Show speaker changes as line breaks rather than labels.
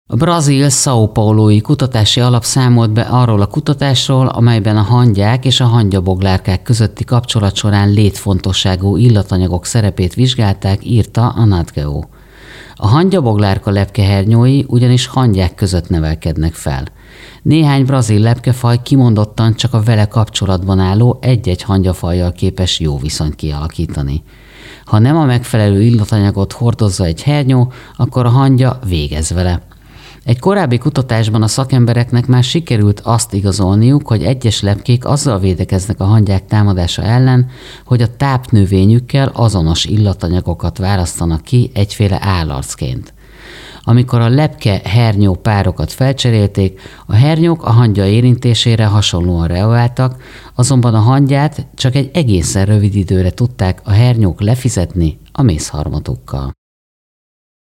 A brazil São Paulói kutatási alap számolt be arról a kutatásról, amelyben a hangyák és a hangyaboglárkák közötti kapcsolat során létfontosságú illatanyagok szerepét vizsgálták, írta a Nat Geo. A hangyaboglárka lepkehernyói ugyanis hangyák között nevelkednek fel. Néhány brazil lepkefaj kimondottan csak a vele kapcsolatban álló egy-egy hangyafajjal képes jó viszonyt kialakítani. Ha nem a megfelelő illatanyagot hordozza egy hernyó, akkor a hangya végez vele. Egy korábbi kutatásban a szakembereknek már sikerült azt igazolniuk, hogy egyes lepkék azzal védekeznek a hangyák támadása ellen, hogy a tápnövényükkel azonos illatanyagokat választanak ki egyféle állarcként. Amikor a lepke-hernyó párokat felcserélték, a hernyók a hangya érintésére hasonlóan reagáltak, azonban a hangyát csak egy egészen rövid időre tudták a hernyók lefizetni a mézharmatukkal.